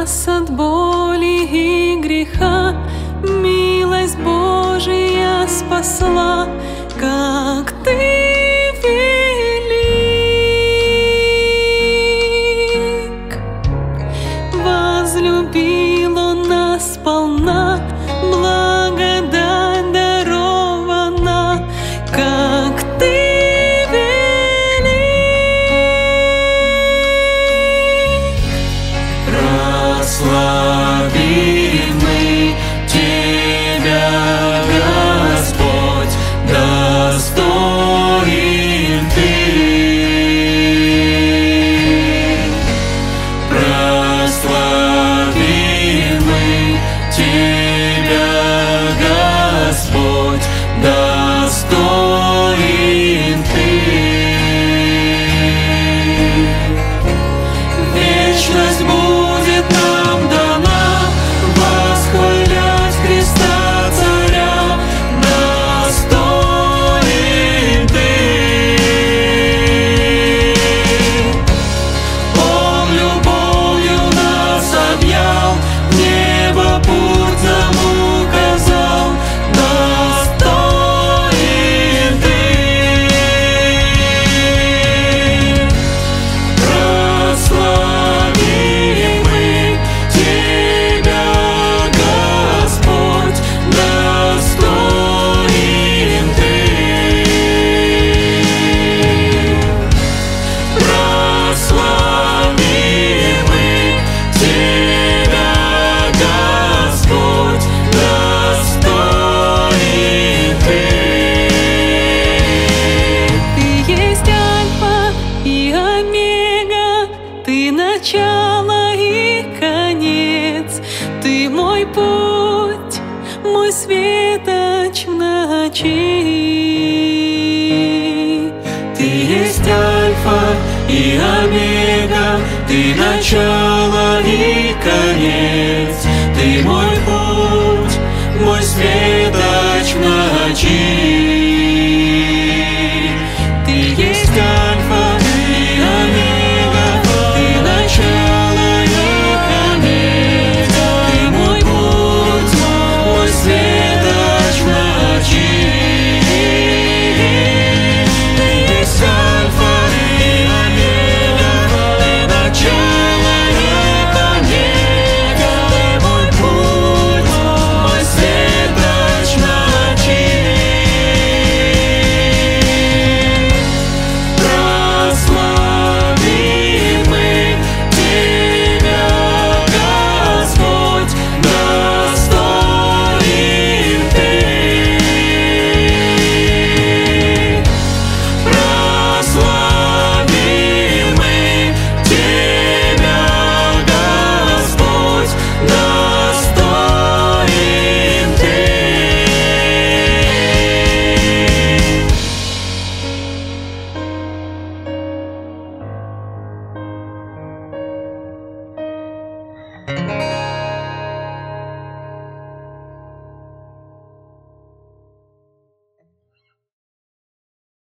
нас от боли и греха, милость Божия спасла, как Ты велик. Возлюбил Он нас сполна, благодать дарована, как Ты прославим мы Тебя, Господь, достоин Ты. Прославим мы Тебя, Господь, достоин Ты. Вечность будет нам дана, восхвалять Христа Царя, достоин Ты. Он любовью нас объял, небо путь нам указал, достоин Ты. Прославим мы Тебя, Господь, достоин Ты. Прославим мы Тебя, Господь, достоин Ты. Ты есть Альфа и Омега, Ты начало и конец, Ты мой путь, мой светоч в ночи. Ты есть Альфа и Омега, Ты начало и конец, Ты мой путь, мой свет.